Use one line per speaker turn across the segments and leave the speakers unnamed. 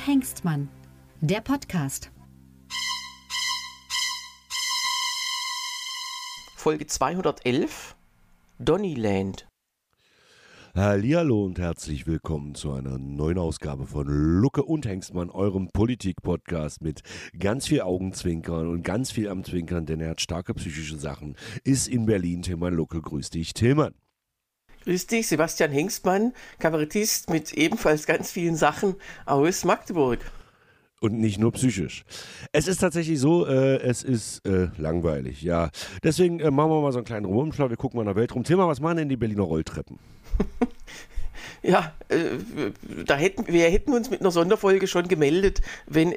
Hengstmann, der Podcast.
Folge 211, Donnyland.
Hallihallo und herzlich willkommen zu einer neuen Ausgabe von Lucke und Hengstmann, eurem Politik-Podcast mit ganz viel Augenzwinkern und ganz viel am Zwinkern, denn er hat starke psychische Sachen. Ist in Berlin Tilman Lucke. Grüß dich, Tilman.
Grüß dich, Sebastian Hengstmann, Kabarettist mit ebenfalls ganz vielen Sachen aus Magdeburg.
Und nicht nur psychisch. Es ist tatsächlich so, es ist langweilig, ja. Deswegen machen wir mal so einen kleinen Rumumschlag, wir gucken mal in der Welt rum. Tilman, was machen denn die Berliner Rolltreppen?
Ja, wir hätten uns mit einer Sonderfolge schon gemeldet, wenn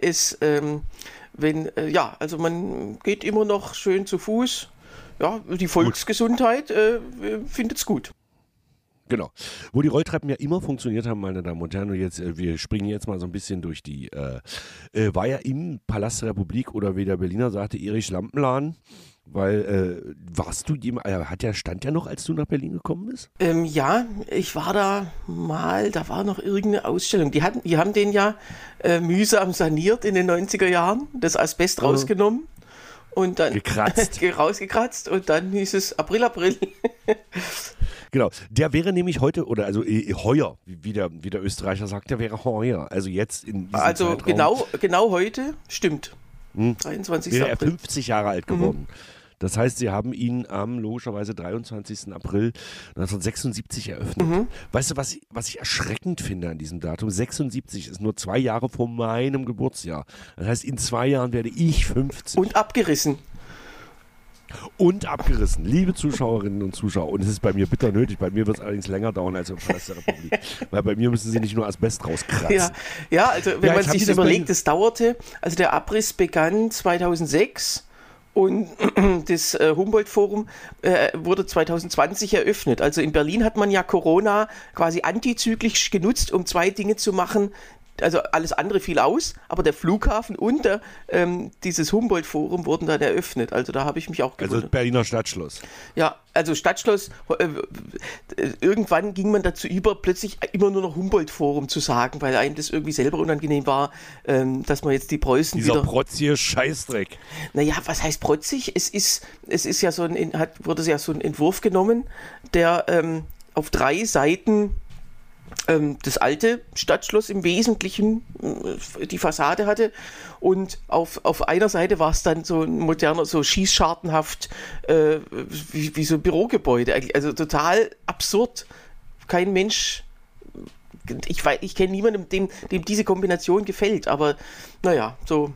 also man geht immer noch schön zu Fuß. Ja, die Volksgesundheit findet's gut.
Genau. Wo die Rolltreppen ja immer funktioniert haben, meine Damen und Herren, und jetzt, wir springen jetzt mal so ein bisschen durch die, war ja im Palast der Republik oder wie der Berliner sagte, Erich Lampenladen, weil, stand der noch, als du nach Berlin gekommen bist?
Ja, ich war da mal, da war noch irgendeine Ausstellung. Die haben den ja mühsam saniert in den 90er Jahren, das Asbest rausgenommen. Und dann rausgekratzt und dann hieß es April.
Genau, der wäre nämlich heute, oder also heuer, wie der Österreicher sagt, der wäre heuer, also jetzt in diesem
Also
Zeitraum.
genau heute, stimmt, 23.
Wäre er
April.
50 Jahre alt geworden. Das heißt, sie haben ihn am logischerweise 23. April 1976 eröffnet. Weißt du, was ich erschreckend finde an diesem Datum? 76 ist nur 2 Jahre vor meinem Geburtsjahr. Das heißt, in 2 Jahren werde ich 50.
Und abgerissen.
Liebe Zuschauerinnen und Zuschauer. Und es ist bei mir bitter nötig. Bei mir wird es allerdings länger dauern als im Palast der Republik. Weil bei mir müssen sie nicht nur Asbest rauskratzen.
Ja, also wenn man sich das überlegt, es dauerte, also der Abriss begann 2006 und das Humboldt-Forum wurde 2020 eröffnet. Also in Berlin hat man ja Corona quasi antizyklisch genutzt, um 2 Dinge zu machen. Also alles andere fiel aus, aber der Flughafen und dieses Humboldt-Forum wurden dann eröffnet. Also da habe ich mich auch gewundert.
Also Berliner Stadtschloss.
Ja, also Stadtschloss, irgendwann ging man dazu über, plötzlich immer nur noch Humboldt-Forum zu sagen, weil einem das irgendwie selber unangenehm war, dass man jetzt die Preußen
Dieser protzige Scheißdreck.
Naja, was heißt protzig? Es ist ja wurde ja so ein Entwurf genommen, der auf 3 Seiten das alte Stadtschloss im Wesentlichen die Fassade hatte und auf einer Seite war es dann so ein moderner, so schießschartenhaft wie so ein Bürogebäude eigentlich, also total absurd. Kein Mensch, ich kenne niemanden, dem diese Kombination gefällt, aber naja, so.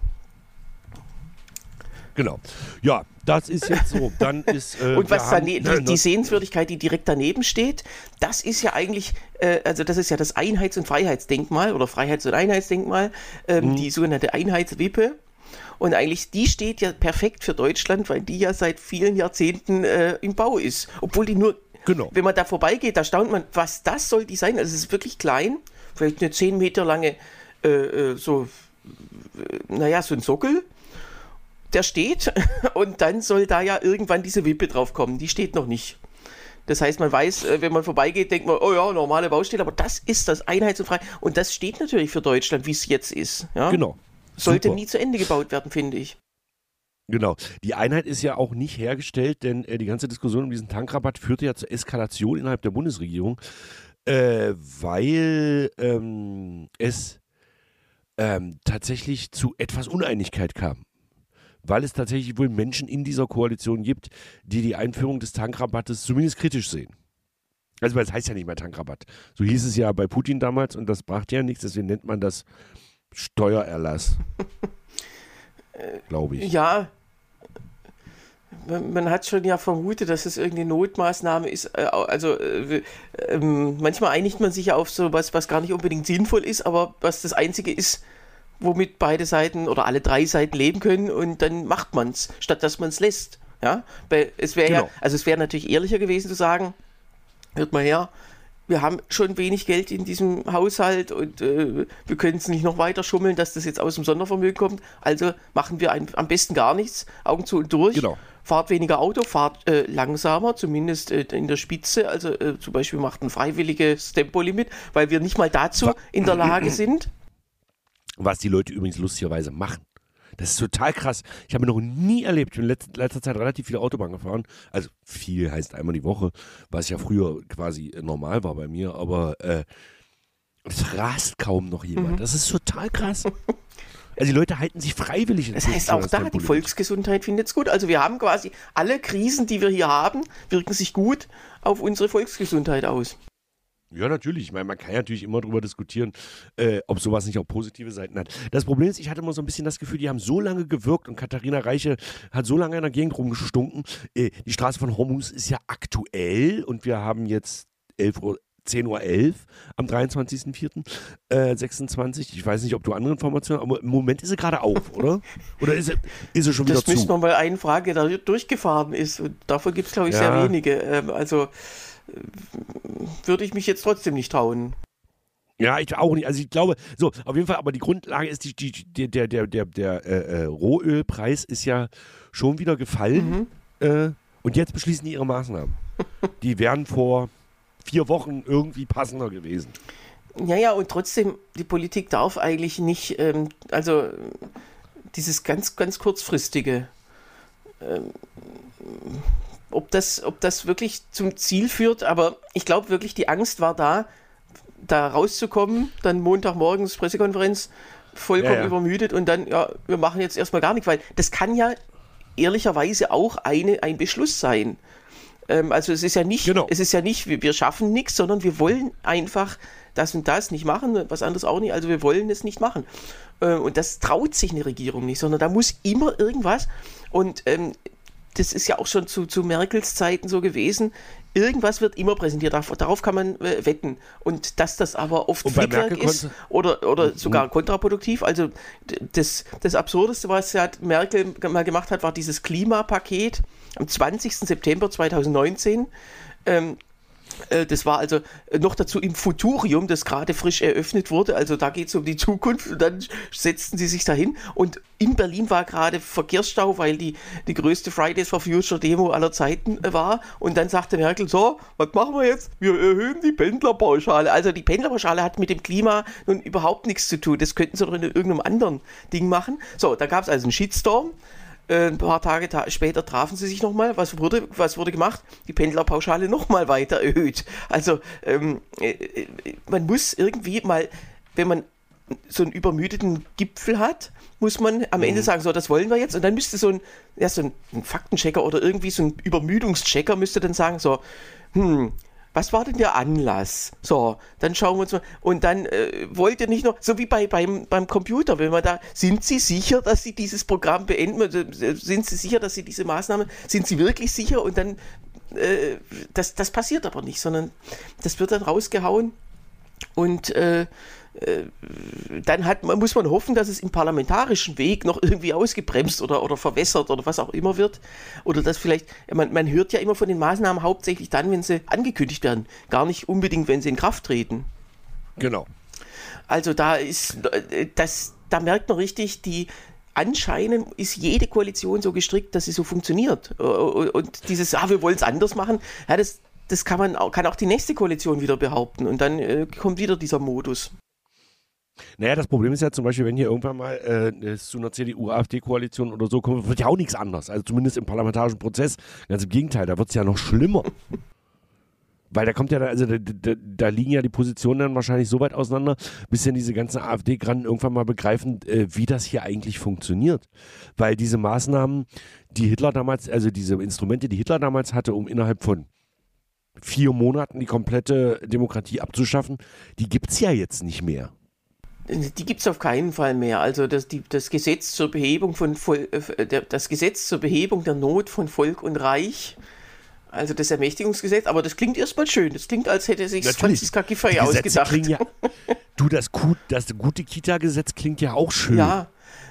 Genau. Ja, das ist jetzt so. Dann ist
und was die Sehenswürdigkeit, die direkt daneben steht, das ist ja eigentlich, also das ist ja das Einheits- und Freiheitsdenkmal oder Freiheits- und Einheitsdenkmal, die sogenannte Einheitswippe. Und eigentlich, die steht ja perfekt für Deutschland, weil die ja seit vielen Jahrzehnten im Bau ist. Obwohl die nur, wenn man da vorbeigeht, da staunt man, was das soll die sein? Also es ist wirklich klein, vielleicht eine 10 Meter lange, so ein Sockel. Der steht und dann soll da ja irgendwann diese Wippe drauf kommen. Die steht noch nicht. Das heißt, man weiß, wenn man vorbeigeht, denkt man, oh ja, normale Baustelle, aber das ist das Einheits- und Freiheit. Und das steht natürlich für Deutschland, wie es jetzt ist. Ja?
Genau.
Sollte nie zu Ende gebaut werden, finde ich.
Genau. Die Einheit ist ja auch nicht hergestellt, denn die ganze Diskussion um diesen Tankrabatt führte ja zur Eskalation innerhalb der Bundesregierung, weil es tatsächlich zu etwas Uneinigkeit kam. Weil es tatsächlich wohl Menschen in dieser Koalition gibt, die die Einführung des Tankrabattes zumindest kritisch sehen. Also das heißt ja nicht mehr Tankrabatt. So hieß es ja bei Putin damals und das brachte ja nichts, deswegen nennt man das Steuererlass. Glaube ich.
Ja, man hat schon ja vermutet, dass es irgendeine Notmaßnahme ist. Manchmal einigt man sich ja auf sowas, was gar nicht unbedingt sinnvoll ist, aber was das Einzige ist, womit beide Seiten oder alle 3 Seiten leben können und dann macht man es, statt dass man es lässt. Ja? Weil es wäre es wäre natürlich ehrlicher gewesen zu sagen, hört mal her, wir haben schon wenig Geld in diesem Haushalt und wir können es nicht noch weiter schummeln, dass das jetzt aus dem Sondervermögen kommt, also machen wir am besten gar nichts, Augen zu und durch.
Genau.
Fahrt weniger Auto, fahrt langsamer, zumindest in der Spitze, also zum Beispiel macht ein freiwilliges Tempolimit, weil wir nicht mal dazu in der Lage sind.
was die Leute übrigens lustigerweise machen. Das ist total krass. Ich habe noch nie erlebt, ich bin in letzter Zeit relativ viele Autobahn gefahren. Also viel heißt einmal die Woche, was ja früher quasi normal war bei mir, aber es rast kaum noch jemand. Das ist total krass. Also die Leute halten sich freiwillig.
Das heißt auch da, die Volksgesundheit findet es gut. Also wir haben quasi alle Krisen, die wir hier haben, wirken sich gut auf unsere Volksgesundheit aus.
Ja, natürlich. Ich meine, man kann ja natürlich immer darüber diskutieren, ob sowas nicht auch positive Seiten hat. Das Problem ist, ich hatte immer so ein bisschen das Gefühl, die haben so lange gewirkt und Katharina Reiche hat so lange in der Gegend rumgestunken. Die Straße von Hormuz ist ja aktuell und wir haben jetzt 10:11 Uhr am 23.04.26. Ich weiß nicht, ob du andere Informationen hast, aber im Moment ist sie gerade auf, oder? Oder ist sie schon wieder zu?
Das müssen wir mal einfragen, der da durchgefahren ist. Und davon gibt es, glaube ich, sehr wenige. Also würde ich mich jetzt trotzdem nicht trauen.
Ja, ich auch nicht. Also ich glaube, so, auf jeden Fall, aber die Grundlage ist, der Rohölpreis ist ja schon wieder gefallen. Und jetzt beschließen die ihre Maßnahmen. Die wären vor 4 Wochen irgendwie passender gewesen.
Ja, und trotzdem, die Politik darf eigentlich nicht, also dieses ganz, ganz kurzfristige, ob das wirklich zum Ziel führt, aber ich glaube wirklich, die Angst war da rauszukommen, dann Montagmorgens Pressekonferenz, vollkommen übermüdet und dann, wir machen jetzt erstmal gar nichts, weil das kann ja ehrlicherweise auch ein Beschluss sein. Also es ist ja nicht, wir schaffen nichts, sondern wir wollen einfach das und das nicht machen, was anderes auch nicht, also wir wollen es nicht machen. Und das traut sich eine Regierung nicht, sondern da muss immer irgendwas und das ist ja auch schon zu Merkels Zeiten so gewesen. Irgendwas wird immer präsentiert, darauf kann man wetten. Und dass das aber oft Flickwerk ist oder sogar kontraproduktiv. Also das Absurdeste, was Merkel mal gemacht hat, war dieses Klimapaket am 20. September 2019. Das war also noch dazu im Futurium, das gerade frisch eröffnet wurde. Also da geht es um die Zukunft und dann setzten sie sich dahin. Und in Berlin war gerade Verkehrsstau, weil die größte Fridays for Future Demo aller Zeiten war. Und dann sagte Merkel, so, was machen wir jetzt? Wir erhöhen die Pendlerpauschale. Also die Pendlerpauschale hat mit dem Klima nun überhaupt nichts zu tun. Das könnten sie doch in irgendeinem anderen Ding machen. So, da gab es also einen Shitstorm. Ein paar Tage später trafen sie sich nochmal. Was wurde gemacht? Die Pendlerpauschale nochmal weiter erhöht. Also man muss irgendwie mal, wenn man so einen übermüdeten Gipfel hat, muss man am Ende sagen, so, das wollen wir jetzt. Und dann müsste so ein Faktenchecker oder irgendwie so ein Übermüdungschecker müsste dann sagen, so, was war denn der Anlass? So, dann schauen wir uns mal. Und dann wollt ihr nicht noch, so wie beim Computer, wenn man da, sind Sie sicher, dass Sie dieses Programm beenden? Sind Sie sicher, dass Sie diese Maßnahme, sind Sie wirklich sicher? Und dann, das passiert aber nicht, sondern das wird dann rausgehauen und dann muss man hoffen, dass es im parlamentarischen Weg noch irgendwie ausgebremst oder verwässert oder was auch immer wird. Oder dass vielleicht, man hört ja immer von den Maßnahmen hauptsächlich dann, wenn sie angekündigt werden. Gar nicht unbedingt, wenn sie in Kraft treten.
Genau.
Also da merkt man richtig, anscheinend ist jede Koalition so gestrickt, dass sie so funktioniert. Und dieses, wir wollen es anders machen, ja, das kann auch die nächste Koalition wieder behaupten. Und dann kommt wieder dieser Modus.
Naja, das Problem ist ja zum Beispiel, wenn hier irgendwann mal es zu einer CDU-AfD-Koalition oder so kommt, wird ja auch nichts anders. Also zumindest im parlamentarischen Prozess. Ganz im Gegenteil, da wird es ja noch schlimmer. Weil da kommt ja, da liegen ja die Positionen dann wahrscheinlich so weit auseinander, bis dann diese ganzen AfD-Granden irgendwann mal begreifen, wie das hier eigentlich funktioniert. Weil diese Maßnahmen, die Hitler damals, also diese Instrumente, die Hitler damals hatte, um innerhalb von 4 Monaten die komplette Demokratie abzuschaffen, die gibt es ja jetzt nicht mehr.
Die gibt es auf keinen Fall mehr. Also das Gesetz zur Behebung das Gesetz zur Behebung der Not von Volk und Reich, also das Ermächtigungsgesetz, aber das klingt erstmal schön. Das klingt, als hätte sich Franziska Giffey ausgedacht.
Das gute Kita-Gesetz klingt ja auch schön.
Ja,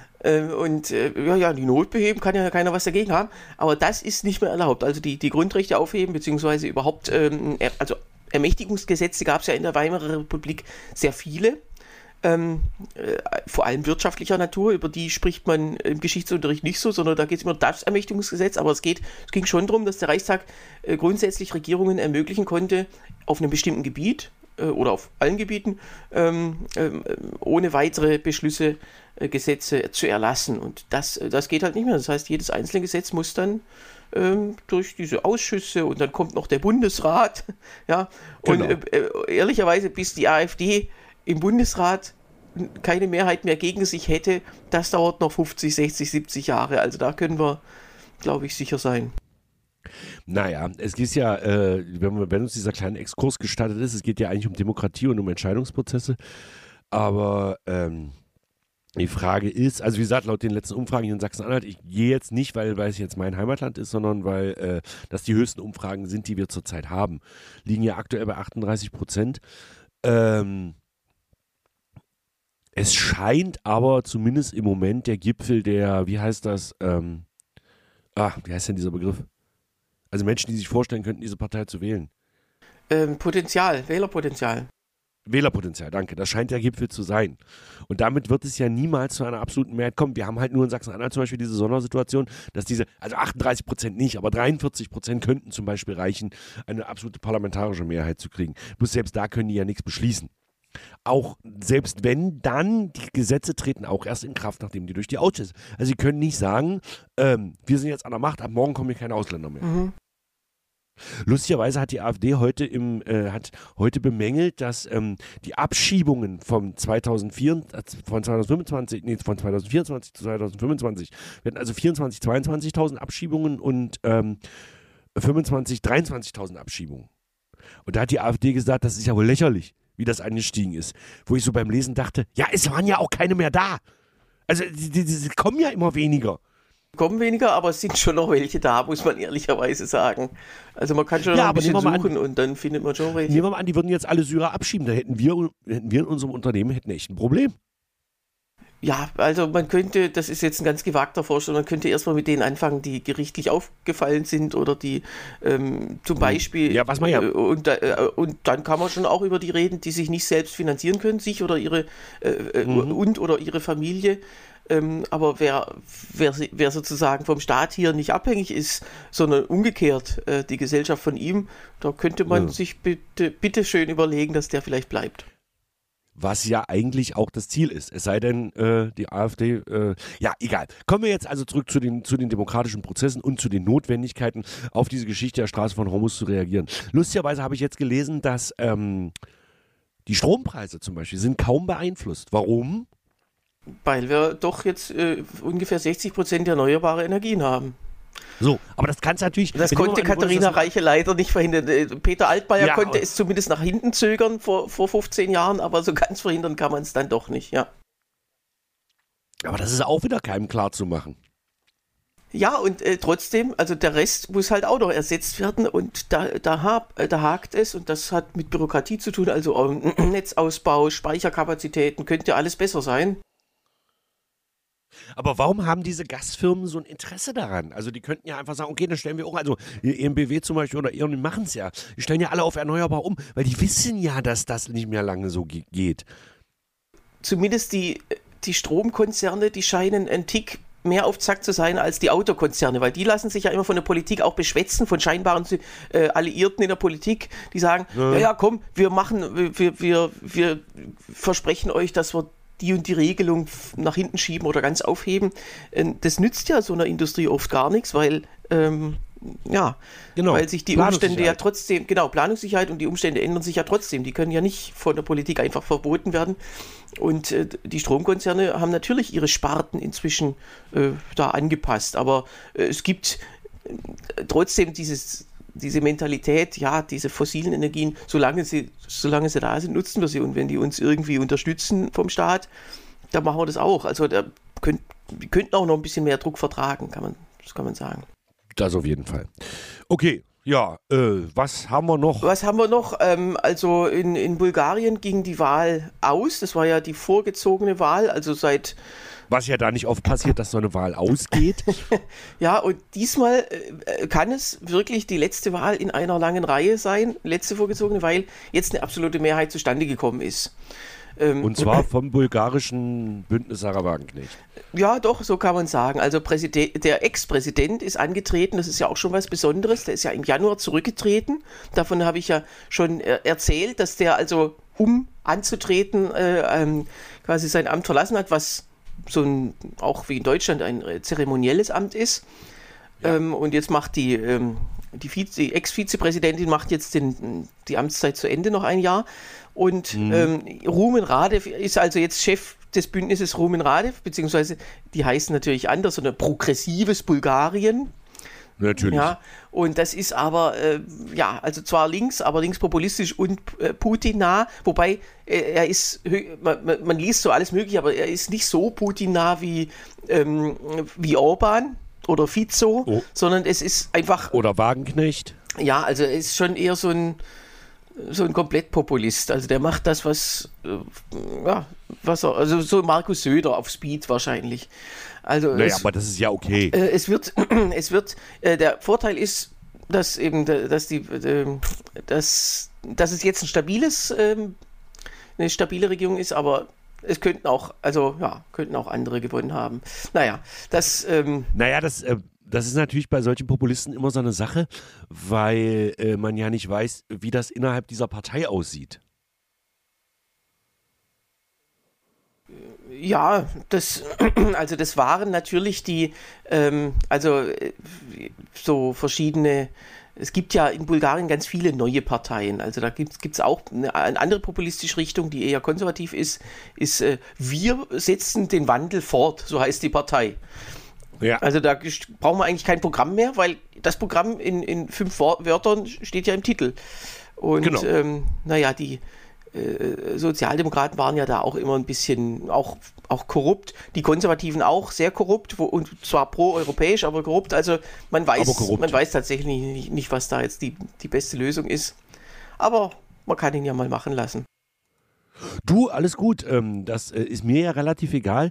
die Not beheben kann ja keiner was dagegen haben, aber das ist nicht mehr erlaubt. Also die Grundrechte aufheben, beziehungsweise überhaupt, also Ermächtigungsgesetze gab es ja in der Weimarer Republik sehr viele. Vor allem wirtschaftlicher Natur, über die spricht man im Geschichtsunterricht nicht so, sondern da geht es immer um das Ermächtigungsgesetz, aber es ging schon darum, dass der Reichstag grundsätzlich Regierungen ermöglichen konnte, auf einem bestimmten Gebiet oder auf allen Gebieten ohne weitere Beschlüsse Gesetze zu erlassen. Und das geht halt nicht mehr. Das heißt, jedes einzelne Gesetz muss dann durch diese Ausschüsse und dann kommt noch der Bundesrat. Ja? Und ehrlicherweise, bis die AfD im Bundesrat keine Mehrheit mehr gegen sich hätte, das dauert noch 50, 60, 70 Jahre. Also da können wir, glaube ich, sicher sein.
Naja, es geht ja, wenn uns dieser kleine Exkurs gestattet ist, es geht ja eigentlich um Demokratie und um Entscheidungsprozesse. Aber die Frage ist, also wie gesagt, laut den letzten Umfragen hier in Sachsen-Anhalt, ich gehe jetzt nicht, weil es jetzt mein Heimatland ist, sondern weil das die höchsten Umfragen sind, die wir zurzeit haben. Liegen ja aktuell bei 38%. Es scheint aber zumindest im Moment der Gipfel der, wie heißt das, wie heißt denn dieser Begriff? Also Menschen, die sich vorstellen könnten, diese Partei zu wählen.
Wählerpotenzial.
Wählerpotenzial, danke. Das scheint der Gipfel zu sein. Und damit wird es ja niemals zu einer absoluten Mehrheit kommen. Wir haben halt nur in Sachsen-Anhalt zum Beispiel diese Sondersituation, dass also 38% nicht, aber 43% könnten zum Beispiel reichen, eine absolute parlamentarische Mehrheit zu kriegen. Bloß selbst da können die ja nichts beschließen. Auch selbst wenn, dann die Gesetze treten auch erst in Kraft, nachdem die durch die Ausschüsse. Also sie können nicht sagen, wir sind jetzt an der Macht, ab morgen kommen hier keine Ausländer mehr. Mhm. Lustigerweise hat die AfD heute bemängelt, dass die Abschiebungen von 2024 zu 2025, wir hatten also 22.000 Abschiebungen und 23.000 Abschiebungen. Und da hat die AfD gesagt, das ist ja wohl lächerlich, wie das angestiegen ist. Wo ich so beim Lesen dachte, ja, es waren ja auch keine mehr da. Also die kommen ja immer weniger.
Kommen weniger, aber es sind schon noch welche da, muss man ehrlicherweise sagen. Also man kann schon noch ein bisschen suchen und dann findet man schon welche.
Nehmen wir mal an, die würden jetzt alle Syrer abschieben, da hätten wir in unserem Unternehmen echt ein Problem.
Ja, also man könnte, das ist jetzt ein ganz gewagter Vorschlag, man könnte erstmal mit denen anfangen, die gerichtlich aufgefallen sind oder die zum Beispiel,
ja, was man ja.
Und dann kann man schon auch über die reden, die sich nicht selbst finanzieren können, sich oder ihre oder ihre Familie. Aber wer sozusagen vom Staat hier nicht abhängig ist, sondern umgekehrt die Gesellschaft von ihm, da könnte man sich bitte schön überlegen, dass der vielleicht bleibt.
Was ja eigentlich auch das Ziel ist. Es sei denn, die AfD, ja, egal. Kommen wir jetzt also zurück zu den demokratischen Prozessen und zu den Notwendigkeiten, auf diese Geschichte der Straße von Hormuz zu reagieren. Lustigerweise habe ich jetzt gelesen, dass die Strompreise zum Beispiel sind kaum beeinflusst. Warum?
Weil wir doch jetzt ungefähr 60% erneuerbare Energien haben.
So, aber das kann es natürlich...
Das konnte Katharina Reiche leider nicht verhindern. Peter Altmaier konnte es zumindest nach hinten zögern vor 15 Jahren, aber so ganz verhindern kann man es dann doch nicht, ja.
Aber das ist auch wieder keinem klar zu machen.
Ja, und trotzdem, also der Rest muss halt auch noch ersetzt werden und da hakt es und das hat mit Bürokratie zu tun, also Netzausbau, Speicherkapazitäten, könnte alles besser sein.
Aber warum haben diese Gasfirmen so ein Interesse daran? Also die könnten ja einfach sagen, okay, dann stellen wir auch, also EnBW zum Beispiel oder E.ON machen es ja. Die stellen ja alle auf erneuerbar um, weil die wissen ja, dass das nicht mehr lange so geht.
Zumindest die Stromkonzerne, die scheinen ein Tick mehr auf Zack zu sein als die Autokonzerne, weil die lassen sich ja immer von der Politik auch beschwätzen, von scheinbaren Alliierten in der Politik, die sagen, ja komm, wir versprechen euch, dass wir die und die Regelung nach hinten schieben oder ganz aufheben. Das nützt ja so einer Industrie oft gar nichts, weil weil sich die Umstände ja trotzdem, Planungssicherheit und die Umstände ändern sich ja trotzdem. Die können ja nicht von der Politik einfach verboten werden. Und die Stromkonzerne haben natürlich ihre Sparten inzwischen da angepasst. Aber es gibt trotzdem diese Mentalität, ja, diese fossilen Energien, solange sie da sind, nutzen wir sie. Und wenn die uns irgendwie unterstützen vom Staat, dann machen wir das auch. Also wir könnten auch noch ein bisschen mehr Druck vertragen, das kann man sagen.
Das auf jeden Fall. Okay, ja, was haben wir noch?
Also in Bulgarien ging die Wahl aus. Das war ja die vorgezogene Wahl, also seit...
Was ja da nicht oft passiert, dass so eine Wahl ausgeht.
Ja, und diesmal kann es wirklich die letzte Wahl in einer langen Reihe sein, letzte vorgezogene, weil jetzt eine absolute Mehrheit zustande gekommen ist.
Und zwar vom bulgarischen Bündnis Sarah Wagenknecht.
Ja, doch, so kann man sagen. Also der Ex-Präsident ist angetreten, das ist ja auch schon was Besonderes, der ist ja im Januar zurückgetreten. Davon habe ich ja schon erzählt, dass der also, um anzutreten, quasi sein Amt verlassen hat, was auch wie in Deutschland ein zeremonielles Amt ist. Ja. Und jetzt macht die Ex-Vizepräsidentin macht jetzt die Amtszeit zu Ende, noch ein Jahr. Und Rumen Radev ist also jetzt Chef des Bündnisses Rumen Radev, beziehungsweise die heißen natürlich anders, sondern progressives Bulgarien.
Natürlich.
Ja, und das ist aber, also zwar links, aber linkspopulistisch und Putin-nah, wobei er ist, man liest so alles Mögliche, aber er ist nicht so Putin-nah wie Orban oder Fico, sondern es ist einfach...
Oder Wagenknecht.
Ja, also er ist schon eher so ein Komplettpopulist. Also der macht das, also so Markus Söder auf Speed wahrscheinlich. Also
aber das ist ja okay.
Der Vorteil ist, dass eben, dass es jetzt eine stabile Regierung ist, aber es könnten auch andere gewonnen haben. Das
ist natürlich bei solchen Populisten immer so eine Sache, weil man ja nicht weiß, wie das innerhalb dieser Partei aussieht.
Ja, das waren natürlich so verschiedene. Es gibt ja in Bulgarien ganz viele neue Parteien. Also da gibt's auch eine andere populistische Richtung, die eher konservativ ist. Wir setzen den Wandel fort, so heißt die Partei. Ja. Also da brauchen wir eigentlich kein Programm mehr, weil das Programm in 5 Wörtern steht ja im Titel. Und genau. Die Sozialdemokraten waren ja da auch immer ein bisschen auch korrupt, die Konservativen auch sehr korrupt, und zwar pro-europäisch, aber korrupt. Also man weiß tatsächlich nicht, was da jetzt die beste Lösung ist. Aber man kann ihn ja mal machen lassen.
Du, alles gut, das ist mir ja relativ egal.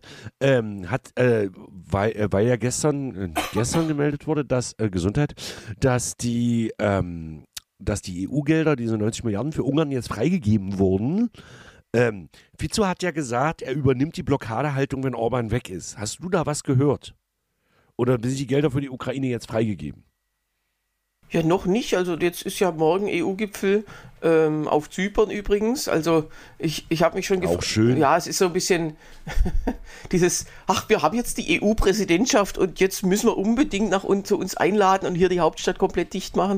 Weil ja gestern gemeldet wurde, dass die EU-Gelder, diese 90 Milliarden für Ungarn jetzt freigegeben wurden. Fico hat ja gesagt, er übernimmt die Blockadehaltung, wenn Orban weg ist. Hast du da was gehört? Oder sind die Gelder für die Ukraine jetzt freigegeben?
Ja, noch nicht. Also jetzt ist ja morgen EU-Gipfel auf Zypern übrigens. Also ich habe mich schon gefragt. Auch schön. Ja, es ist so ein bisschen dieses, wir haben jetzt die EU-Präsidentschaft und jetzt müssen wir unbedingt zu uns einladen und hier die Hauptstadt komplett dicht machen.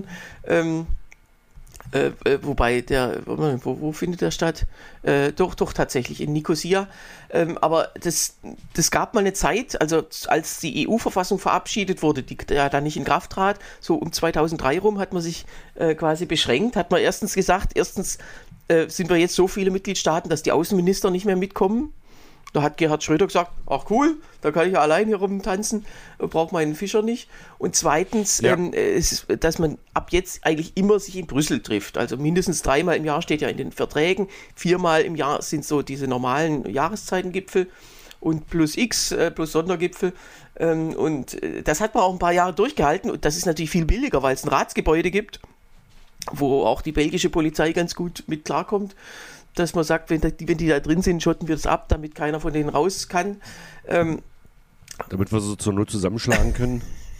Wobei wo findet der statt? Doch tatsächlich in Nikosia. Aber das gab mal eine Zeit, also als die EU-Verfassung verabschiedet wurde, die ja dann nicht in Kraft trat, so um 2003 rum hat man sich quasi beschränkt, hat man erstens sind wir jetzt so viele Mitgliedstaaten, dass die Außenminister nicht mehr mitkommen. Da hat Gerhard Schröder gesagt, ach cool, da kann ich ja allein hier rumtanzen, braucht meinen Fischer nicht. Und zweitens, dass man ab jetzt eigentlich immer sich in Brüssel trifft. Also mindestens 3-mal im Jahr steht ja in den Verträgen, 4-mal im Jahr sind so diese normalen Jahreszeitengipfel und plus Sondergipfel. Und das hat man auch ein paar Jahre durchgehalten und das ist natürlich viel billiger, weil es ein Ratsgebäude gibt, wo auch die belgische Polizei ganz gut mit klarkommt. Dass man sagt, wenn die da drin sind, schotten wir das ab, damit keiner von denen raus kann.
Damit wir so zur Not zusammenschlagen können.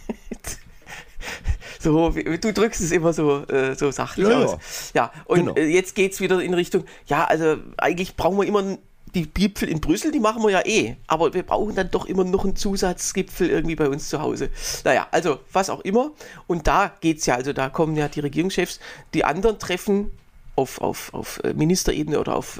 So, du drückst es immer so sachlich aus. Ja, und genau. Jetzt geht es wieder in Richtung, also eigentlich brauchen wir immer die Gipfel in Brüssel, die machen wir ja aber wir brauchen dann doch immer noch einen Zusatzgipfel irgendwie bei uns zu Hause. Also was auch immer. Und da geht's ja, also da kommen ja die Regierungschefs, die anderen treffen auf Ministerebene oder auf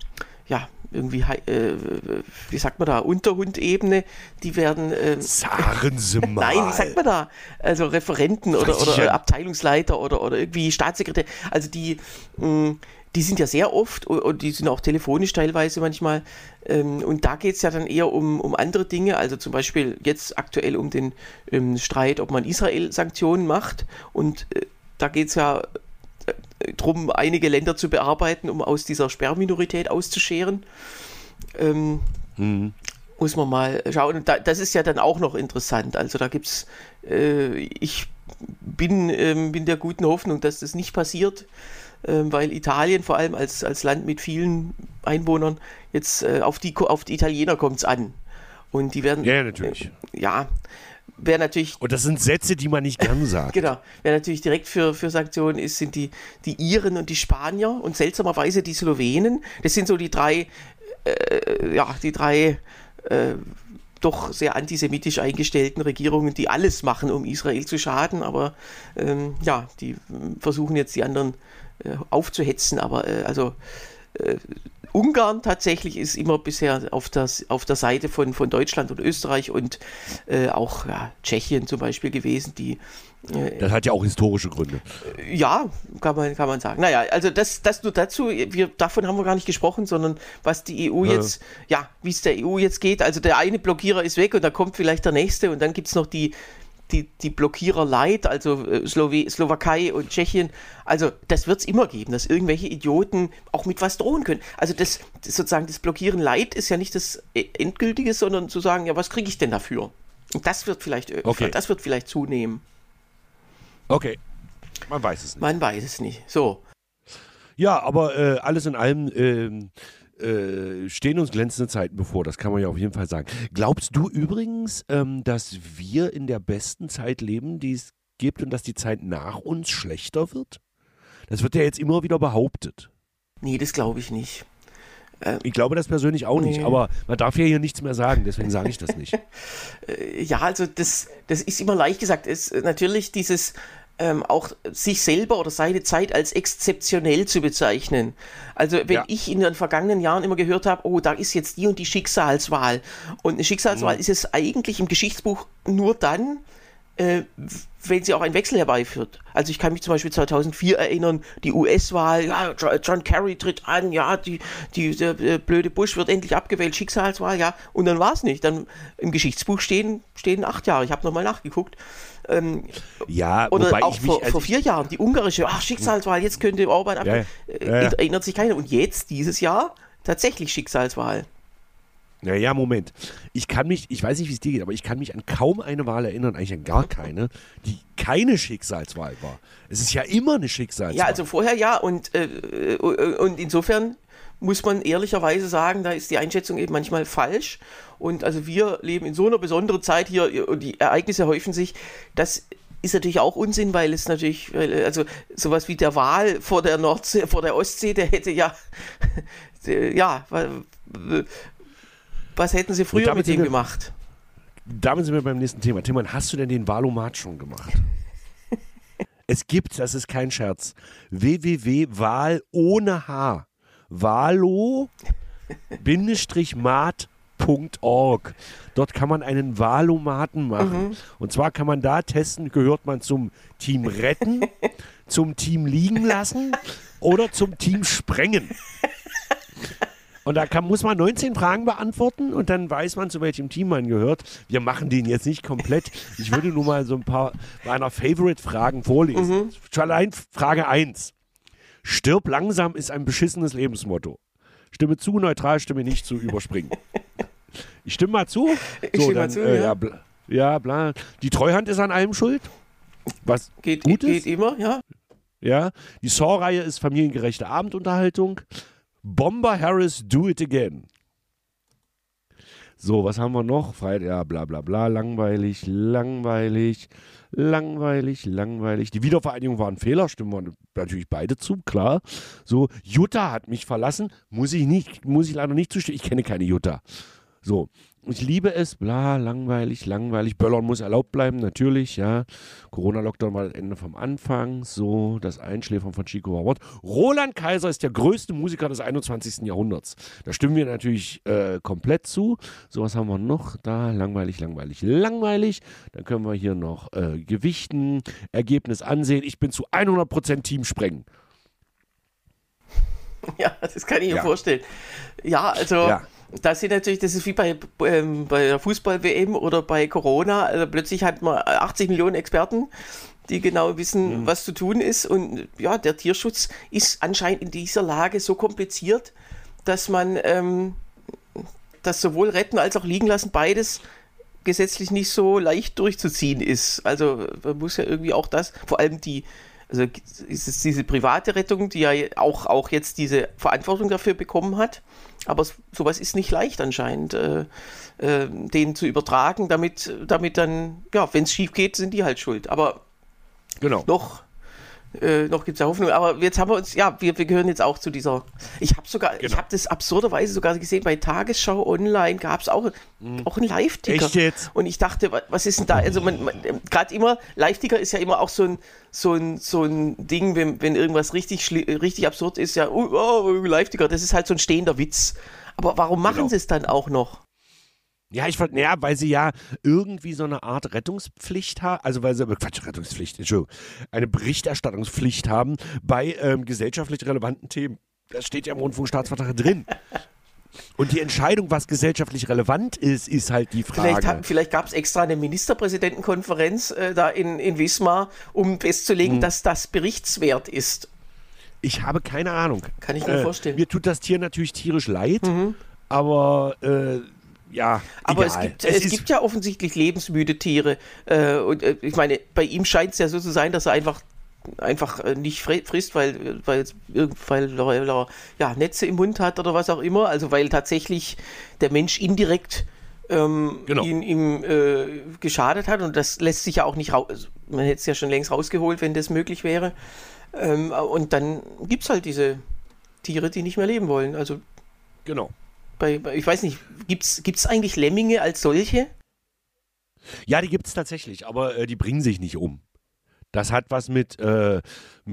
wie sagt man da, Unterhundebene, die werden
sagen Sie mal.
Nein, wie sagt man da? Also Referenten oder Abteilungsleiter oder irgendwie Staatssekretär. Also die sind ja sehr oft und die sind auch telefonisch teilweise manchmal. Und da geht es ja dann eher um andere Dinge, also zum Beispiel jetzt aktuell um den Streit, ob man Israel-Sanktionen macht. Und da geht es ja drum, einige Länder zu bearbeiten, um aus dieser Sperrminorität auszuscheren. Muss man mal schauen. Und das ist ja dann auch noch interessant. Also da gibt's, ich bin der guten Hoffnung, dass das nicht passiert. weil Italien vor allem als Land mit vielen Einwohnern jetzt auf die Italiener kommt es an. Und die werden...
Ja, natürlich.
Wer natürlich...
Und das sind Sätze, die man nicht gern sagt.
Genau. Wer natürlich direkt für Sanktionen ist, sind die Iren und die Spanier und seltsamerweise die Slowenen. Das sind so die drei doch sehr antisemitisch eingestellten Regierungen, die alles machen, um Israel zu schaden, aber die versuchen jetzt die anderen aufzuhetzen, aber Ungarn tatsächlich ist immer bisher auf der Seite von Deutschland und Österreich und auch Tschechien zum Beispiel gewesen, die
das hat ja auch historische Gründe.
Ja, kann man sagen. Naja, also das nur dazu, davon haben wir gar nicht gesprochen, sondern was die EU jetzt, wie es der EU jetzt geht. Also der eine Blockierer ist weg und da kommt vielleicht der nächste und dann gibt es noch die Blockierer Light, also Slowakei und Tschechien. Also das wird es immer geben, dass irgendwelche Idioten auch mit was drohen können. Also das Blockieren Light ist ja nicht das Endgültige, sondern zu sagen, ja, was kriege ich denn dafür? Und das wird vielleicht zunehmen.
Okay, man weiß es nicht.
Man weiß es nicht. So.
Ja, aber alles in allem stehen uns glänzende Zeiten bevor, das kann man ja auf jeden Fall sagen. Glaubst du übrigens, dass wir in der besten Zeit leben, die es gibt und dass die Zeit nach uns schlechter wird? Das wird ja jetzt immer wieder behauptet. Nee,
das glaube ich nicht.
Ich glaube das persönlich auch nicht, aber man darf ja hier nichts mehr sagen, deswegen sage ich das nicht.
Ja, also das ist immer leicht gesagt. Ist natürlich dieses auch sich selber oder seine Zeit als exzeptionell zu bezeichnen. Also wenn ich in den vergangenen Jahren immer gehört habe, oh, da ist jetzt die und die Schicksalswahl. Und eine Schicksalswahl ist es eigentlich im Geschichtsbuch nur dann, wenn sie auch einen Wechsel herbeiführt. Also ich kann mich zum Beispiel 2004 erinnern, die US-Wahl, ja, John Kerry tritt an, ja, der blöde Bush wird endlich abgewählt, Schicksalswahl, ja, und dann war es nicht. Dann im Geschichtsbuch stehen 8 Jahre, ich habe nochmal nachgeguckt. Oder
wobei
auch vor 4 Jahren, die ungarische, Schicksalswahl, jetzt könnte Orban abgewählt, erinnert sich keiner. Und jetzt, dieses Jahr, tatsächlich Schicksalswahl.
Naja, Moment. Ich weiß nicht, wie es dir geht, aber ich kann mich an kaum eine Wahl erinnern, eigentlich an gar keine, die keine Schicksalswahl war. Es ist ja immer eine Schicksalswahl.
Ja, also vorher ja und insofern muss man ehrlicherweise sagen, da ist die Einschätzung eben manchmal falsch. Und also wir leben in so einer besonderen Zeit hier und die Ereignisse häufen sich. Das ist natürlich auch Unsinn, weil es natürlich, also sowas wie der Wal vor der Nordsee, vor der Ostsee, der hätte was hätten sie früher mit dem gemacht?
Damit sind wir beim nächsten Thema. Timon, hast du denn den Wahlomat schon gemacht? Es gibt, das ist kein Scherz, www.wahl ohne H. Walo-mat.org. Dort kann man einen Wahlomaten machen. Und zwar kann man da testen, gehört man zum Team retten, zum Team liegen lassen oder zum Team sprengen. Und da muss man 19 Fragen beantworten und dann weiß man, zu welchem Team man gehört. Wir machen den jetzt nicht komplett. Ich würde nur mal so ein paar meiner Favorite-Fragen vorlesen. Schon allein Frage 1. Stirb langsam ist ein beschissenes Lebensmotto. Stimme zu, neutral, stimme nicht zu, überspringen. Ich stimme mal zu.
Ich stimme mal zu, ja.
Bla. Die Treuhand ist an allem schuld. Was
geht immer, ja.
Ja. Die Saw-Reihe ist familiengerechte Abendunterhaltung. Bomber Harris, do it again. So, was haben wir noch? Ja, bla bla bla, langweilig. Die Wiedervereinigung war ein Fehler, stimmen wir natürlich beide zu, klar. So, Jutta hat mich verlassen, muss ich leider nicht zustimmen, ich kenne keine Jutta. So, ich liebe es, bla, langweilig. Böllern muss erlaubt bleiben, natürlich, ja. Corona-Lockdown war das Ende vom Anfang. So, das Einschläfern von Chico war Wort. Roland Kaiser ist der größte Musiker des 21. Jahrhunderts. Da stimmen wir natürlich komplett zu. So, was haben wir noch? Da, langweilig. Dann können wir hier noch gewichten, Ergebnis ansehen. Ich bin zu 100% Team sprengen.
Ja, das kann ich mir vorstellen. Ja, also... Ja. Das ist wie bei der Fußball-WM oder bei Corona. Also plötzlich hat man 80 Millionen Experten, die genau wissen, was zu tun ist. Und ja, der Tierschutz ist anscheinend in dieser Lage so kompliziert, dass man das sowohl retten als auch liegen lassen, beides gesetzlich nicht so leicht durchzuziehen ist. Also man muss ja irgendwie auch das, vor allem die Also ist es diese private Rettung, die ja auch jetzt diese Verantwortung dafür bekommen hat. Aber sowas ist nicht leicht anscheinend, denen zu übertragen, damit dann, ja, wenn es schief geht, sind die halt schuld. Aber
Genau.
noch gibt es ja Hoffnung. Aber jetzt haben wir uns, ja, wir gehören jetzt auch zu dieser. Ich habe das absurderweise sogar gesehen, bei Tagesschau Online gab es auch einen Live-Ticker.
Echt jetzt?
Und ich dachte, was ist denn da? Also gerade immer, Live-Ticker ist ja immer auch so ein Ding, wenn irgendwas richtig absurd ist, ja, Live-Ticker, das ist halt so ein stehender Witz. Aber warum machen sie es dann auch noch?
Ja, weil sie ja irgendwie so eine Art Rettungspflicht haben, also weil sie, Rettungspflicht, Entschuldigung, eine Berichterstattungspflicht haben bei gesellschaftlich relevanten Themen. Das steht ja im Rundfunkstaatsvertrag drin. Und die Entscheidung, was gesellschaftlich relevant ist halt die Frage.
Vielleicht gab es extra eine Ministerpräsidentenkonferenz da in Wismar, um festzulegen, dass das berichtswert ist.
Ich habe keine Ahnung.
Kann ich mir vorstellen.
Mir tut das Tier natürlich tierisch leid, aber ja,
aber
egal.
es gibt ja offensichtlich lebensmüde Tiere. Und ich meine, bei ihm scheint es ja so zu sein, dass er einfach nicht frisst, weil er ja, Netze im Mund hat oder was auch immer. Also weil tatsächlich der Mensch indirekt ihm geschadet hat. Und das lässt sich ja auch nicht raus. Man hätte es ja schon längst rausgeholt, wenn das möglich wäre. Und dann gibt es halt diese Tiere, die nicht mehr leben wollen. Also
genau.
Ich weiß nicht, gibt's eigentlich Lemminge als solche?
Ja, die gibt es tatsächlich, aber die bringen sich nicht um. Das hat was keine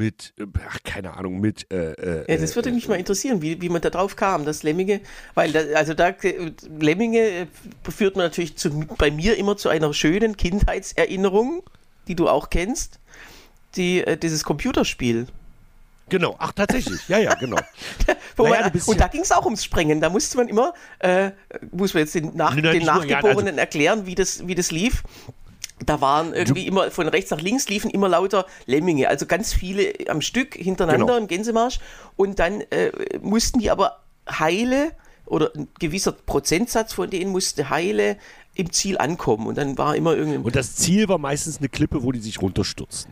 Ahnung,
ja, das würde mich mal interessieren, wie man da drauf kam, dass Lemminge, weil Lemminge führt man natürlich bei mir immer zu einer schönen Kindheitserinnerung, die du auch kennst, dieses Computerspiel.
Genau, ach tatsächlich, ja, genau.
Und da ging es auch ums Sprengen. Da musste man immer, muss man jetzt den Nachgeborenen erklären, wie das lief. Da waren irgendwie immer von rechts nach links liefen immer lauter Lemminge, also ganz viele am Stück hintereinander im Gänsemarsch. Und dann mussten die aber heile, oder ein gewisser Prozentsatz von denen musste heile im Ziel ankommen. Und dann war immer irgendwie.
Und das Ziel war meistens eine Klippe, wo die sich runterstürzen.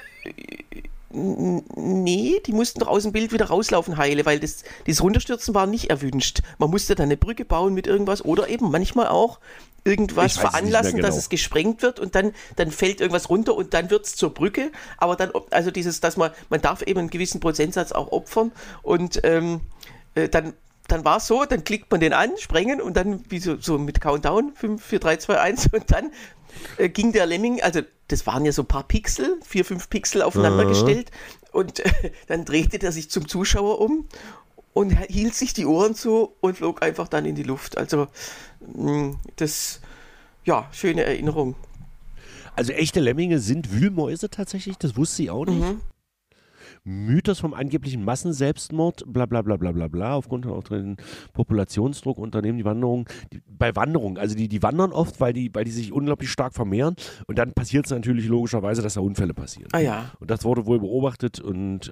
Nee, die mussten doch aus dem Bild wieder rauslaufen, heile, weil dieses Runterstürzen war nicht erwünscht. Man musste dann eine Brücke bauen mit irgendwas oder eben manchmal auch irgendwas veranlassen, dass es gesprengt wird und dann fällt irgendwas runter und dann wird es zur Brücke. Aber dann, also dass man darf eben einen gewissen Prozentsatz auch opfern und dann war es so, dann klickt man den an, sprengen und dann wie so mit Countdown, 5, 4, 3, 2, 1 und dann ging der Lemming, also das waren ja so ein paar Pixel, 4, 5 Pixel aufeinander gestellt und dann drehte der sich zum Zuschauer um und hielt sich die Ohren zu und flog einfach dann in die Luft. Also schöne Erinnerung.
Also echte Lemminge sind Wühlmäuse tatsächlich, das wusste ich auch nicht. Mythos vom angeblichen Massenselbstmord, bla bla bla bla bla bla, aufgrund von auftretenden Populationsdruck unternehmen die Wanderung, bei Wanderungen, also die wandern oft, weil die sich unglaublich stark vermehren und dann passiert es natürlich logischerweise, dass da Unfälle passieren.
Ah ja.
Und das wurde wohl beobachtet und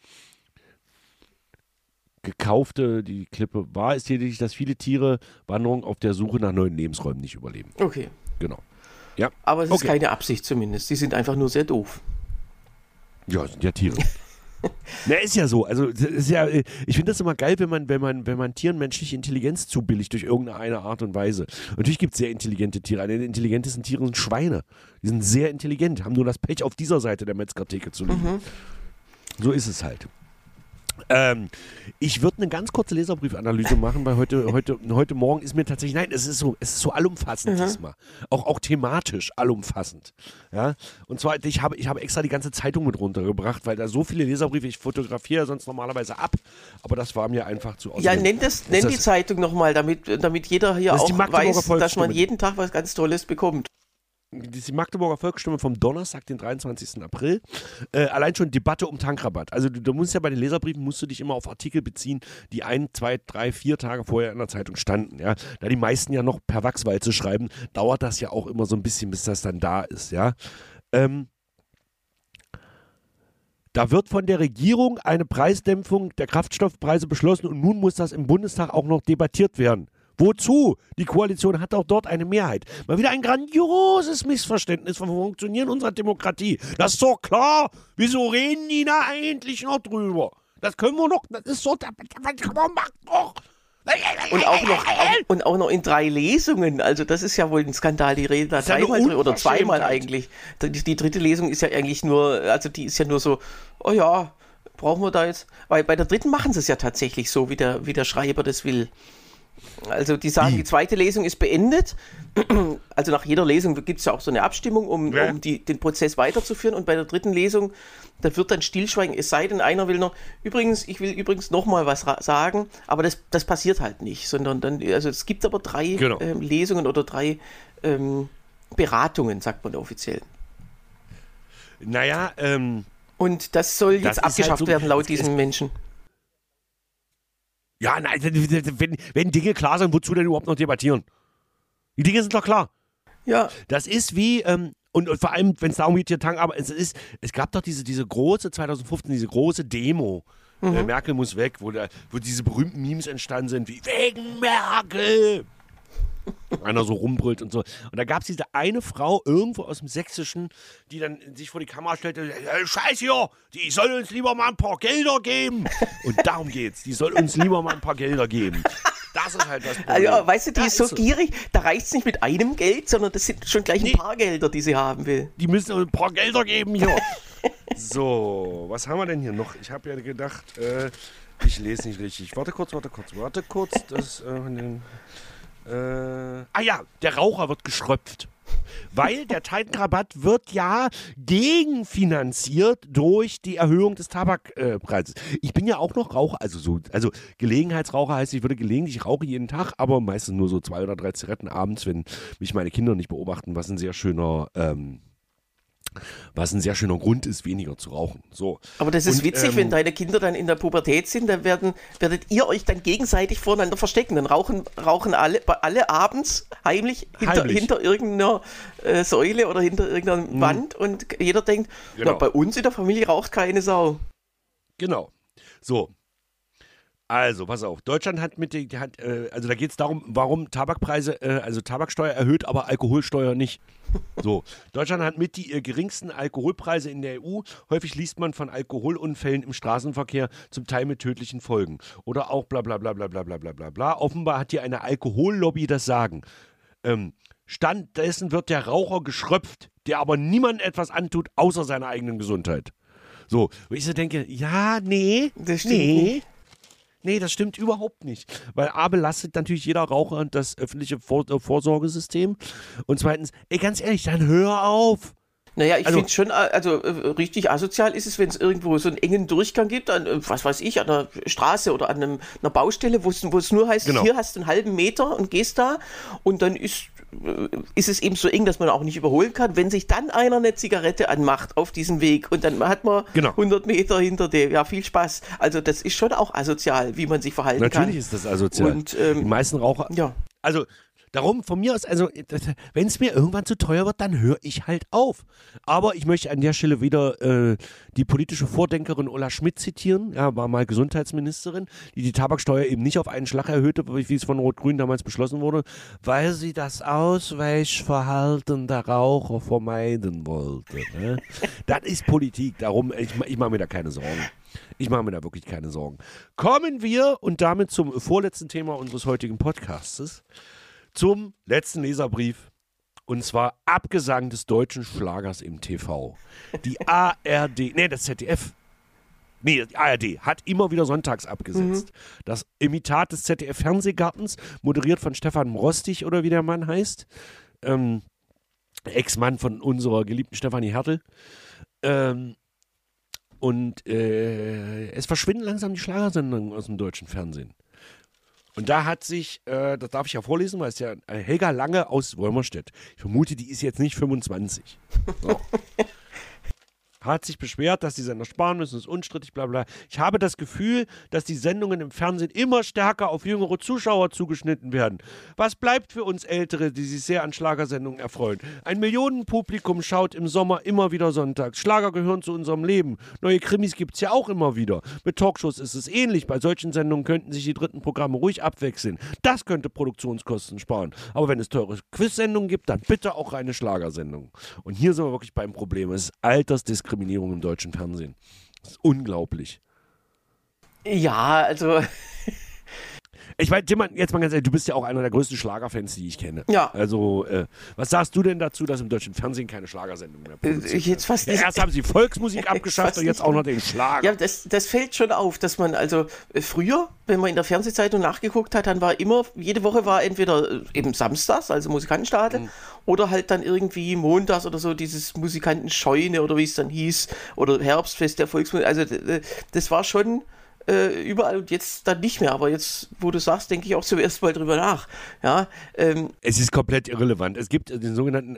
die Klippe war es lediglich, dass viele Tiere Wanderungen auf der Suche nach neuen Lebensräumen nicht überleben.
Okay.
Genau. Ja.
Aber es ist keine Absicht zumindest, die sind einfach nur sehr doof.
Ja, sind ja Tiere. Na, ist ja so. Also, ist ja, ich finde das immer geil, wenn man Tieren menschliche Intelligenz zubilligt durch irgendeine Art und Weise. Natürlich gibt es sehr intelligente Tiere. Eine der intelligentesten Tiere sind Schweine. Die sind sehr intelligent, haben nur das Pech, auf dieser Seite der Metzgertheke zu liegen. So ist es halt. Ich würde eine ganz kurze Leserbriefanalyse machen, weil heute Morgen ist mir tatsächlich, nein, es ist so allumfassend diesmal. Auch thematisch allumfassend. Ja? Und zwar, ich habe extra die ganze Zeitung mit runtergebracht, weil da so viele Leserbriefe, ich fotografiere sonst normalerweise ab, aber das war mir einfach zu
außerdem. Ja, nenn die Zeitung nochmal, damit jeder hier auch weiß, dass man jeden Tag was ganz Tolles bekommt.
Das ist die Magdeburger Volksstimme vom Donnerstag, den 23. April. Allein schon Debatte um Tankrabatt. Also du musst ja bei den Leserbriefen, musst du dich immer auf Artikel beziehen, die 1, 2, 3, 4 Tage vorher in der Zeitung standen. Ja? Da die meisten ja noch per Wachswalze schreiben, dauert das ja auch immer so ein bisschen, bis das dann da ist. Ja? Da wird von der Regierung eine Preisdämpfung der Kraftstoffpreise beschlossen und nun muss das im Bundestag auch noch debattiert werden. Wozu? Die Koalition hat auch dort eine Mehrheit. Mal wieder ein grandioses Missverständnis vom Funktionieren unserer Demokratie. Das ist doch klar. Wieso reden die da eigentlich noch drüber? Das können wir doch, das ist so, das kann man machen doch.
Und auch noch in 3 Lesungen. Also das ist ja wohl ein Skandal. Die reden da dreimal drin oder zweimal eigentlich. Die dritte Lesung ist ja eigentlich nur, also die ist ja nur so, oh ja, brauchen wir da jetzt. Weil bei der dritten machen sie es ja tatsächlich so, wie der Schreiber das will. Also die sagen, die zweite Lesung ist beendet. Also nach jeder Lesung gibt es ja auch so eine Abstimmung, um den Prozess weiterzuführen. Und bei der dritten Lesung, da wird dann Stillschweigen, es sei denn, einer will noch, ich will übrigens noch mal was sagen, aber das passiert halt nicht, sondern dann, also es gibt aber 3 Lesungen oder 3 Beratungen, sagt man offiziell.
Naja,
und das soll jetzt abgeschafft werden, laut diesen Menschen.
Ja, nein, wenn Dinge klar sind, wozu denn überhaupt noch debattieren? Die Dinge sind doch klar.
Ja.
Das ist wie, und vor allem, wenn es darum geht, aber es gab doch diese große, 2015, diese große Demo, Merkel muss weg, wo diese berühmten Memes entstanden sind, wie wegen Merkel. Einer so rumbrüllt und so. Und da gab es diese eine Frau irgendwo aus dem Sächsischen, die dann sich vor die Kamera stellte, Scheiß hier, die soll uns lieber mal ein paar Gelder geben. Und darum geht's, die soll uns lieber mal ein paar Gelder geben. Das ist halt das Problem.
Also, weißt du, die ist so gierig, da reicht es nicht mit einem Geld, sondern das sind schon gleich ein paar Gelder, die sie haben will.
Die müssen ein paar Gelder geben hier. So, was haben wir denn hier noch? Ich habe ja gedacht, ich lese nicht richtig. Warte kurz. Das, der Raucher wird geschröpft. Weil der Titan-Rabatt wird ja gegenfinanziert durch die Erhöhung des Tabakpreises. Ich bin ja auch noch Raucher, also Gelegenheitsraucher heißt, ich rauche jeden Tag, aber meistens nur so 2 oder 3 Zigaretten abends, wenn mich meine Kinder nicht beobachten, was ein sehr schöner Grund ist, weniger zu rauchen. So.
Aber das ist witzig, wenn deine Kinder dann in der Pubertät sind, dann werdet ihr euch dann gegenseitig voneinander verstecken. Dann rauchen alle abends heimlich. Hinter irgendeiner Säule oder hinter irgendeiner Wand und jeder denkt, na, bei uns in der Familie raucht keine Sau.
Genau. So. Also, pass auf, Deutschland hat also da geht es darum, warum Tabakpreise, also Tabaksteuer erhöht, aber Alkoholsteuer nicht. So, Deutschland hat mit die geringsten Alkoholpreise in der EU. Häufig liest man von Alkoholunfällen im Straßenverkehr, zum Teil mit tödlichen Folgen. Oder auch bla bla bla bla bla bla bla bla bla. Offenbar hat hier eine Alkohollobby das Sagen. Stattdessen wird der Raucher geschröpft, der aber niemandem etwas antut, außer seiner eigenen Gesundheit. So, wo ich so denke,
Das stimmt nicht.
Nee, das stimmt überhaupt nicht. Weil A, belastet natürlich jeder Raucher das öffentliche Vorsorgesystem. Und zweitens, ganz ehrlich, dann hör auf.
Naja, ich finde schon, richtig asozial ist es, wenn es irgendwo so einen engen Durchgang gibt, an, was weiß ich, an einer Straße oder an einer Baustelle, wo es nur heißt, hier hast du einen halben Meter und gehst da und dann ist es eben so eng, dass man auch nicht überholen kann. Wenn sich dann einer eine Zigarette anmacht auf diesem Weg und dann hat man 100 Meter hinter dem, ja, viel Spaß. Also das ist schon auch asozial, wie man sich verhalten kann.
Natürlich ist das asozial. Und, die meisten Raucher, also darum, von mir aus, also wenn es mir irgendwann zu teuer wird, dann höre ich halt auf. Aber ich möchte an der Stelle wieder die politische Vordenkerin Ulla Schmidt zitieren, war mal Gesundheitsministerin, die Tabaksteuer eben nicht auf einen Schlag erhöhte, wie es von Rot-Grün damals beschlossen wurde, weil sie das Ausweichverhalten der Raucher vermeiden wollte. Ne? Das ist Politik, darum, ich mache mir da keine Sorgen. Ich mache mir da wirklich keine Sorgen. Kommen wir und damit zum vorletzten Thema unseres heutigen Podcastes. Zum letzten Leserbrief, und zwar Abgesang des deutschen Schlagers im TV. Die das ZDF. Die ARD hat immer wieder sonntags abgesetzt. Das Imitat des ZDF-Fernsehgartens, moderiert von Stefan Mrostig oder wie der Mann heißt, Ex-Mann von unserer geliebten Stefanie Hertel. Es verschwinden langsam die Schlagersendungen aus dem deutschen Fernsehen. Und da hat sich, das darf ich ja vorlesen, weil es ja Helga Lange aus Wolmerstedt. Ich vermute, die ist jetzt nicht 25. So. hat sich beschwert, dass die Sender sparen müssen, ist unstrittig, bla bla. Ich habe das Gefühl, dass die Sendungen im Fernsehen immer stärker auf jüngere Zuschauer zugeschnitten werden. Was bleibt für uns Ältere, die sich sehr an Schlagersendungen erfreuen? Ein Millionenpublikum schaut im Sommer immer wieder sonntags. Schlager gehören zu unserem Leben. Neue Krimis gibt es ja auch immer wieder. Mit Talkshows ist es ähnlich. Bei solchen Sendungen könnten sich die dritten Programme ruhig abwechseln. Das könnte Produktionskosten sparen. Aber wenn es teure Quiz-Sendungen gibt, dann bitte auch reine Schlagersendungen. Und hier sind wir wirklich beim Problem. Es ist Altersdiskriminierung im deutschen Fernsehen. Das ist unglaublich.
Ja, also...
Ich meine, Tim, jetzt mal ganz ehrlich, du bist ja auch einer der größten Schlagerfans, die ich kenne.
Ja.
Also, was sagst du denn dazu, dass im deutschen Fernsehen keine Schlagersendung mehr produziert
jetzt fast
wird? Erst haben sie Volksmusik abgeschafft und jetzt auch noch den Schlager.
Ja, das fällt schon auf, dass man also früher, wenn man in der Fernsehzeitung nachgeguckt hat, dann war immer, jede Woche war entweder eben samstags, also Musikantenstadel, oder halt dann irgendwie montags oder so dieses Musikantenscheune oder wie es dann hieß, oder Herbstfest der Volksmusik. Also das war schon... überall und jetzt dann nicht mehr. Aber jetzt, wo du sagst, denke ich auch zuerst mal drüber nach. Ja,
es ist komplett irrelevant. Es gibt den sogenannten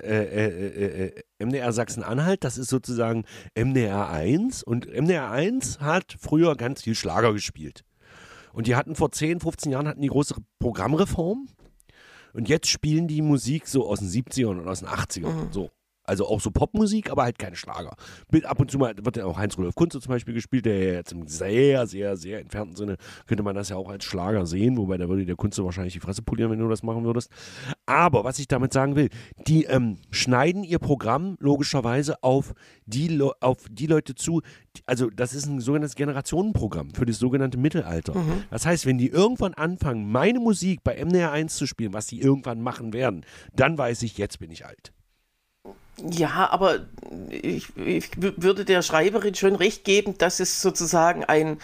MDR Sachsen-Anhalt, das ist sozusagen MDR 1 und MDR 1 hat früher ganz viel Schlager gespielt. Und die hatten vor 10, 15 Jahren die große Programmreform und jetzt spielen die Musik so aus den 70ern und aus den 80ern. So. Also auch so Popmusik, aber halt keine Schlager. Ab und zu mal wird ja auch Heinz-Rudolf Kunze zum Beispiel gespielt, der ja jetzt im sehr, sehr, sehr entfernten Sinne könnte man das ja auch als Schlager sehen, wobei da würde der Kunze wahrscheinlich die Fresse polieren, wenn du das machen würdest. Aber was ich damit sagen will, die schneiden ihr Programm logischerweise auf die Leute zu, also das ist ein sogenanntes Generationenprogramm für das sogenannte Mittelalter. Das heißt, wenn die irgendwann anfangen, meine Musik bei MDR 1 zu spielen, was sie irgendwann machen werden, dann weiß ich, jetzt bin ich alt.
Ja, aber ich würde der Schreiberin schon recht geben, dass es sozusagen ein